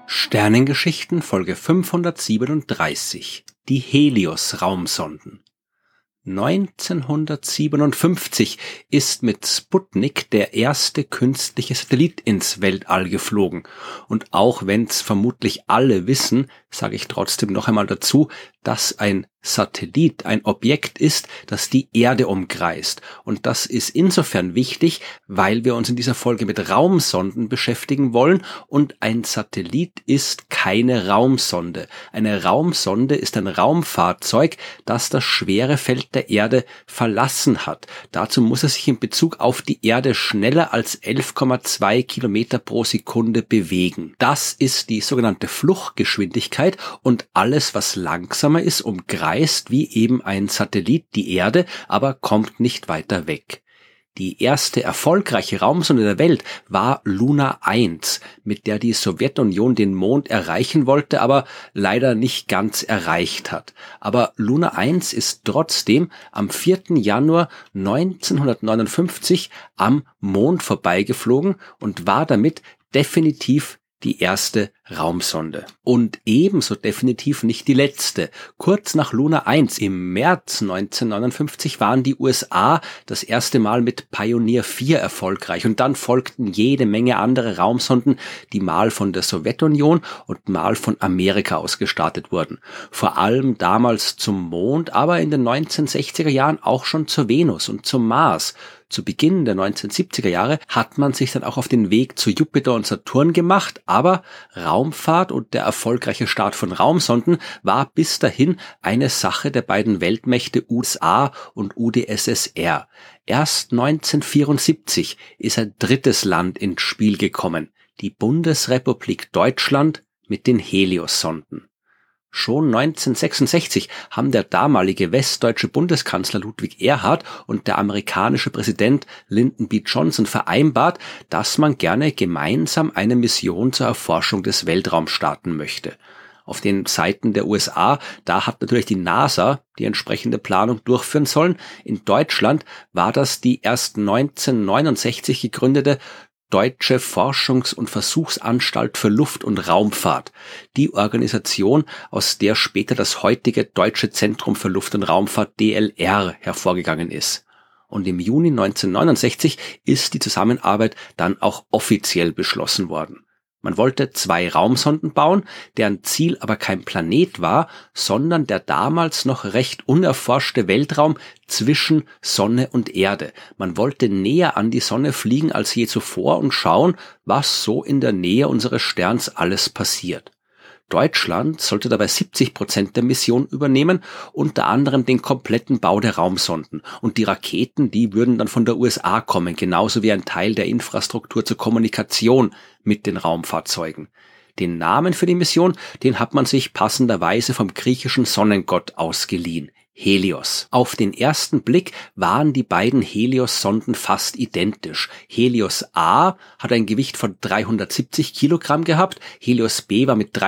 Sternengeschichten Folge 537 Die Helios-Raumsonden. 1957 ist mit Sputnik der erste künstliche Satellit ins Weltall geflogen. Und auch wenn's vermutlich alle wissen, sage ich trotzdem noch einmal dazu, dass ein Satellit ein Objekt ist, das die Erde umkreist. Und das ist insofern wichtig, weil wir uns in dieser Folge mit Raumsonden beschäftigen wollen und ein Satellit ist keine Raumsonde. Eine Raumsonde ist ein Raumfahrzeug, das das Schwerefeld der Erde verlassen hat. Dazu muss es sich in Bezug auf die Erde schneller als 11,2 Kilometer pro Sekunde bewegen. Das ist die sogenannte Fluchtgeschwindigkeit und alles, was langsamer ist, umkreist wie eben ein Satellit die Erde, aber kommt nicht weiter weg. Die erste erfolgreiche Raumsonde der Welt war Luna 1, mit der die Sowjetunion den Mond erreichen wollte, aber leider nicht ganz erreicht hat. Aber Luna 1 ist trotzdem am 4. Januar 1959 am Mond vorbeigeflogen und war damit definitiv die erste Raumsonde. Und ebenso definitiv nicht die letzte. Kurz nach Luna 1 im März 1959 waren die USA das erste Mal mit Pioneer 4 erfolgreich und dann folgten jede Menge andere Raumsonden, die mal von der Sowjetunion und mal von Amerika aus gestartet wurden. Vor allem damals zum Mond, aber in den 1960er Jahren auch schon zur Venus und zum Mars. Zu Beginn der 1970er Jahre hat man sich dann auch auf den Weg zu Jupiter und Saturn gemacht, aber Raumfahrt und der erfolgreiche Start von Raumsonden war bis dahin eine Sache der beiden Weltmächte USA und UdSSR. Erst 1974 ist ein drittes Land ins Spiel gekommen, die Bundesrepublik Deutschland mit den Helios-Sonden. Schon 1966 haben der damalige westdeutsche Bundeskanzler Ludwig Erhard und der amerikanische Präsident Lyndon B. Johnson vereinbart, dass man gerne gemeinsam eine Mission zur Erforschung des Weltraums starten möchte. Auf den Seiten der USA, da hat natürlich die NASA die entsprechende Planung durchführen sollen. In Deutschland war das die erst 1969 gegründete Deutsche Forschungs- und Versuchsanstalt für Luft- und Raumfahrt, die Organisation, aus der später das heutige Deutsche Zentrum für Luft- und Raumfahrt DLR hervorgegangen ist. Und im Juni 1969 ist die Zusammenarbeit dann auch offiziell beschlossen worden. Man wollte 2 Raumsonden bauen, deren Ziel aber kein Planet war, sondern der damals noch recht unerforschte Weltraum zwischen Sonne und Erde. Man wollte näher an die Sonne fliegen als je zuvor und schauen, was so in der Nähe unseres Sterns alles passiert. Deutschland sollte dabei 70% der Mission übernehmen, unter anderem den kompletten Bau der Raumsonden. Und die Raketen, die würden dann von der USA kommen, genauso wie ein Teil der Infrastruktur zur Kommunikation mit den Raumfahrzeugen. Den Namen für die Mission, den hat man sich passenderweise vom griechischen Sonnengott ausgeliehen. Helios. Auf den ersten Blick waren die beiden Helios-Sonden fast identisch. Helios A hat ein Gewicht von 370 Kilogramm gehabt, Helios B war mit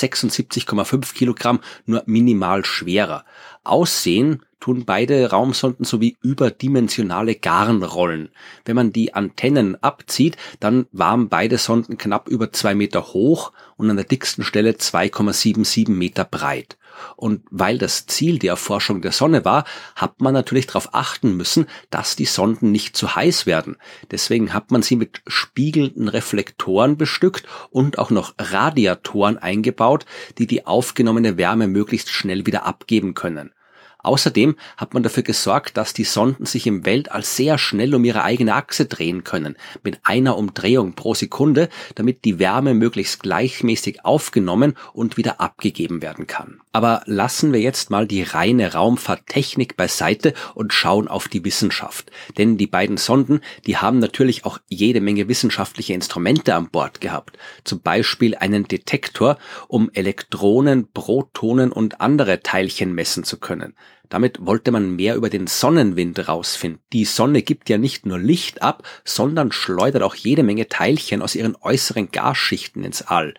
376,5 Kilogramm nur minimal schwerer. Aussehen tun beide Raumsonden sowie überdimensionale Garnrollen. Wenn man die Antennen abzieht, dann waren beide Sonden knapp über 2 Meter hoch und an der dicksten Stelle 2,77 Meter breit. Und weil das Ziel die Erforschung der Sonne war, hat man natürlich darauf achten müssen, dass die Sonden nicht zu heiß werden. Deswegen hat man sie mit spiegelnden Reflektoren bestückt und auch noch Radiatoren eingebaut, die die aufgenommene Wärme möglichst schnell wieder abgeben können. Außerdem hat man dafür gesorgt, dass die Sonden sich im Weltall sehr schnell um ihre eigene Achse drehen können, mit einer Umdrehung pro Sekunde, damit die Wärme möglichst gleichmäßig aufgenommen und wieder abgegeben werden kann. Aber lassen wir jetzt mal die reine Raumfahrttechnik beiseite und schauen auf die Wissenschaft. Denn die beiden Sonden, die haben natürlich auch jede Menge wissenschaftliche Instrumente an Bord gehabt. Zum Beispiel einen Detektor, um Elektronen, Protonen und andere Teilchen messen zu können. Damit wollte man mehr über den Sonnenwind rausfinden. Die Sonne gibt ja nicht nur Licht ab, sondern schleudert auch jede Menge Teilchen aus ihren äußeren Gasschichten ins All.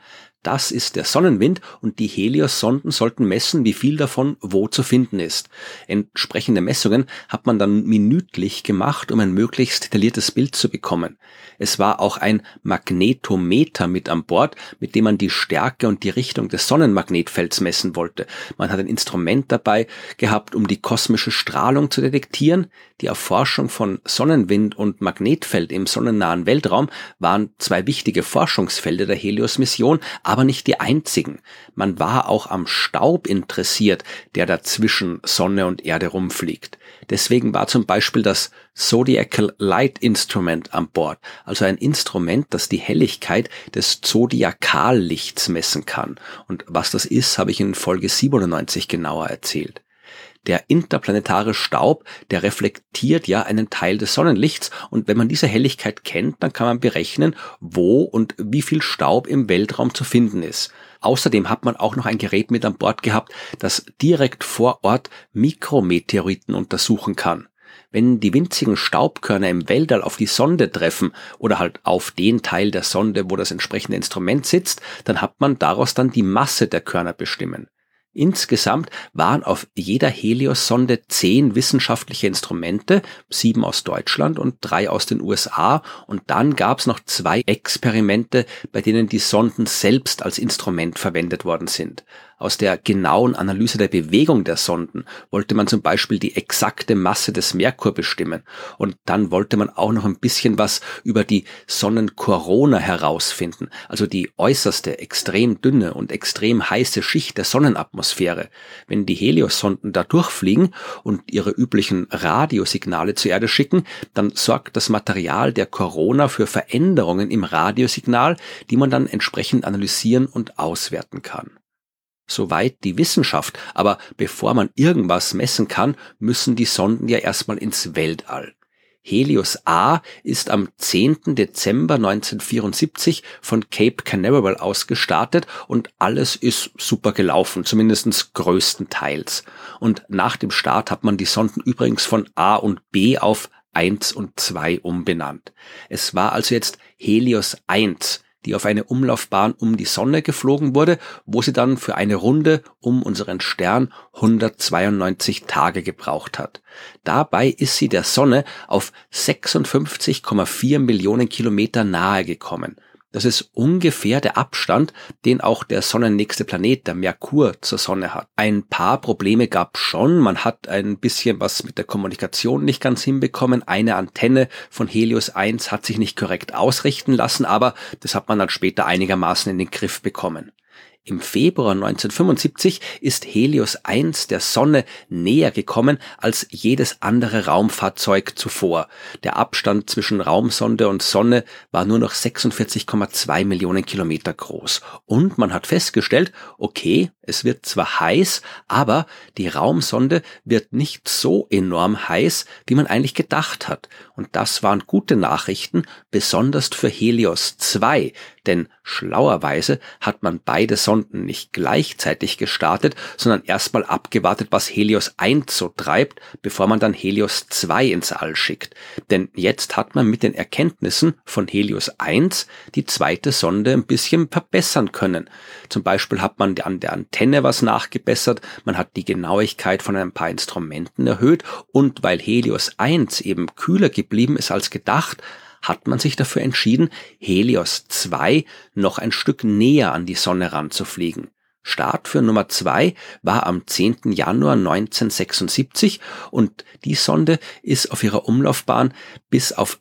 Das ist der Sonnenwind und die Helios-Sonden sollten messen, wie viel davon wo zu finden ist. Entsprechende Messungen hat man dann minütlich gemacht, um ein möglichst detailliertes Bild zu bekommen. Es war auch ein Magnetometer mit an Bord, mit dem man die Stärke und die Richtung des Sonnenmagnetfelds messen wollte. Man hat ein Instrument dabei gehabt, um die kosmische Strahlung zu detektieren. Die Erforschung von Sonnenwind und Magnetfeld im sonnennahen Weltraum waren zwei wichtige Forschungsfelder der Helios-Mission, aber nicht die einzigen. Man war auch am Staub interessiert, der da zwischen Sonne und Erde rumfliegt. Deswegen war zum Beispiel das Zodiacal Light Instrument an Bord, also ein Instrument, das die Helligkeit des Zodiakallichts messen kann. Und was das ist, habe ich in Folge 97 genauer erzählt. Der interplanetare Staub, der reflektiert ja einen Teil des Sonnenlichts und wenn man diese Helligkeit kennt, dann kann man berechnen, wo und wie viel Staub im Weltraum zu finden ist. Außerdem hat man auch noch ein Gerät mit an Bord gehabt, das direkt vor Ort Mikrometeoriten untersuchen kann. Wenn die winzigen Staubkörner im Weltall auf die Sonde treffen oder halt auf den Teil der Sonde, wo das entsprechende Instrument sitzt, dann hat man daraus dann die Masse der Körner bestimmen. Insgesamt waren auf jeder Helios-Sonde 10 wissenschaftliche Instrumente, 7 aus Deutschland und 3 aus den USA und dann gab es noch 2 Experimente, bei denen die Sonden selbst als Instrument verwendet worden sind. Aus der genauen Analyse der Bewegung der Sonden wollte man zum Beispiel die exakte Masse des Merkur bestimmen und dann wollte man auch noch ein bisschen was über die Sonnenkorona herausfinden, also die äußerste, extrem dünne und extrem heiße Schicht der Sonnenatmosphäre. Wenn die Helios-Sonden da durchfliegen und ihre üblichen Radiosignale zur Erde schicken, dann sorgt das Material der Korona für Veränderungen im Radiosignal, die man dann entsprechend analysieren und auswerten kann. Soweit die Wissenschaft, aber bevor man irgendwas messen kann, müssen die Sonden ja erstmal ins Weltall. Helios A ist am 10. Dezember 1974 von Cape Canaveral aus gestartet und alles ist super gelaufen, zumindest größtenteils. Und nach dem Start hat man die Sonden übrigens von A und B auf 1 und 2 umbenannt. Es war also jetzt Helios 1, die auf eine Umlaufbahn um die Sonne geflogen wurde, wo sie dann für eine Runde um unseren Stern 192 Tage gebraucht hat. Dabei ist sie der Sonne auf 56,4 Millionen Kilometer nahe gekommen. Das ist ungefähr der Abstand, den auch der sonnennächste Planet, der Merkur, zur Sonne hat. Ein paar Probleme gab schon. Man hat ein bisschen was mit der Kommunikation nicht ganz hinbekommen. Eine Antenne von Helios 1 hat sich nicht korrekt ausrichten lassen, aber das hat man dann später einigermaßen in den Griff bekommen. Im Februar 1975 ist Helios 1 der Sonne näher gekommen als jedes andere Raumfahrzeug zuvor. Der Abstand zwischen Raumsonde und Sonne war nur noch 46,2 Millionen Kilometer groß. Und man hat festgestellt, okay, es wird zwar heiß, aber die Raumsonde wird nicht so enorm heiß, wie man eigentlich gedacht hat. Und das waren gute Nachrichten, besonders für Helios 2, denn schlauerweise hat man beide Sonden nicht gleichzeitig gestartet, sondern erstmal abgewartet, was Helios 1 so treibt, bevor man dann Helios 2 ins All schickt. Denn jetzt hat man mit den Erkenntnissen von Helios 1 die zweite Sonde ein bisschen verbessern können. Zum Beispiel hat man an der Antenne was nachgebessert, man hat die Genauigkeit von ein paar Instrumenten erhöht und weil Helios 1 eben kühler geblieben ist als gedacht, hat man sich dafür entschieden, Helios 2 noch ein Stück näher an die Sonne ranzufliegen. Start für Nummer 2 war am 10. Januar 1976 und die Sonde ist auf ihrer Umlaufbahn bis auf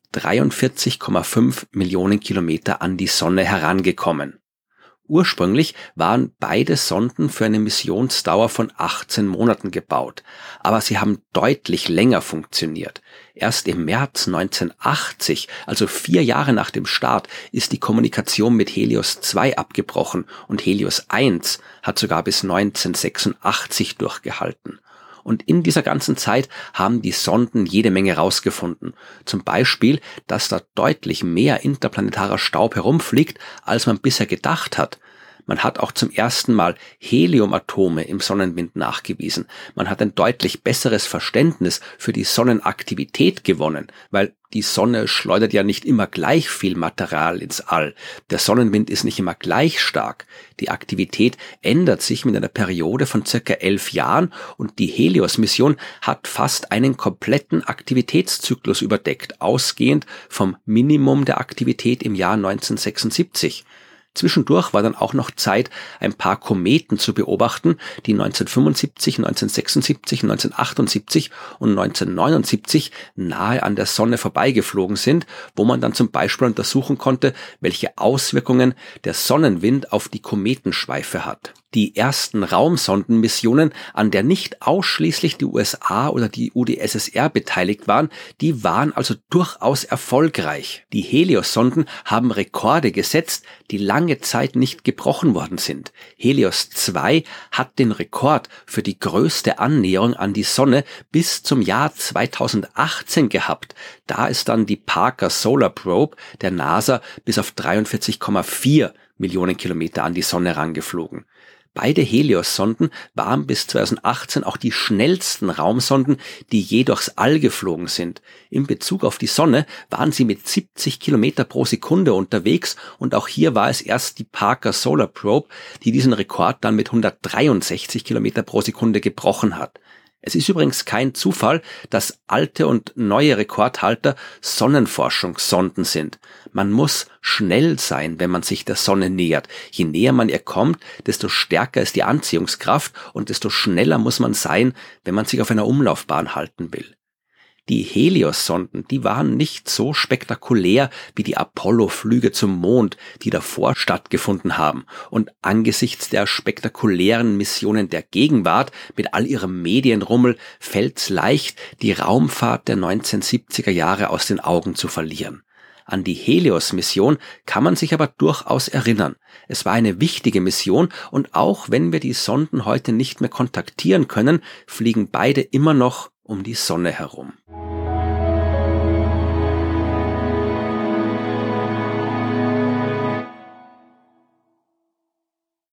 43,5 Millionen Kilometer an die Sonne herangekommen. Ursprünglich waren beide Sonden für eine Missionsdauer von 18 Monaten gebaut, aber sie haben deutlich länger funktioniert. Erst im März 1980, also 4 Jahre nach dem Start, ist die Kommunikation mit Helios 2 abgebrochen und Helios 1 hat sogar bis 1986 durchgehalten. Und in dieser ganzen Zeit haben die Sonden jede Menge rausgefunden. Zum Beispiel, dass da deutlich mehr interplanetarer Staub herumfliegt, als man bisher gedacht hat. Man hat auch zum ersten Mal Heliumatome im Sonnenwind nachgewiesen. Man hat ein deutlich besseres Verständnis für die Sonnenaktivität gewonnen, weil die Sonne schleudert ja nicht immer gleich viel Material ins All. Der Sonnenwind ist nicht immer gleich stark. Die Aktivität ändert sich mit einer Periode von circa 11 Jahren und die Helios-Mission hat fast einen kompletten Aktivitätszyklus überdeckt, ausgehend vom Minimum der Aktivität im Jahr 1976. Zwischendurch war dann auch noch Zeit, ein paar Kometen zu beobachten, die 1975, 1976, 1978 und 1979 nahe an der Sonne vorbeigeflogen sind, wo man dann zum Beispiel untersuchen konnte, welche Auswirkungen der Sonnenwind auf die Kometenschweife hat. Die ersten Raumsondenmissionen, an der nicht ausschließlich die USA oder die UdSSR beteiligt waren, die waren also durchaus erfolgreich. Die Helios-Sonden haben Rekorde gesetzt, die lange Zeit nicht gebrochen worden sind. Helios 2 hat den Rekord für die größte Annäherung an die Sonne bis zum Jahr 2018 gehabt. Da ist dann die Parker Solar Probe der NASA bis auf 43,4 Millionen Kilometer an die Sonne rangeflogen. Beide Helios-Sonden waren bis 2018 auch die schnellsten Raumsonden, die je durchs All geflogen sind. In Bezug auf die Sonne waren sie mit 70 Kilometer pro Sekunde unterwegs und auch hier war es erst die Parker Solar Probe, die diesen Rekord dann mit 163 Kilometer pro Sekunde gebrochen hat. Es ist übrigens kein Zufall, dass alte und neue Rekordhalter Sonnenforschungssonden sind. Man muss schnell sein, wenn man sich der Sonne nähert. Je näher man ihr kommt, desto stärker ist die Anziehungskraft und desto schneller muss man sein, wenn man sich auf einer Umlaufbahn halten will. Die Helios-Sonden, die waren nicht so spektakulär wie die Apollo-Flüge zum Mond, die davor stattgefunden haben. Und angesichts der spektakulären Missionen der Gegenwart mit all ihrem Medienrummel fällt's leicht, die Raumfahrt der 1970er Jahre aus den Augen zu verlieren. An die Helios-Mission kann man sich aber durchaus erinnern. Es war eine wichtige Mission und auch wenn wir die Sonden heute nicht mehr kontaktieren können, fliegen beide immer noch um die Sonne herum.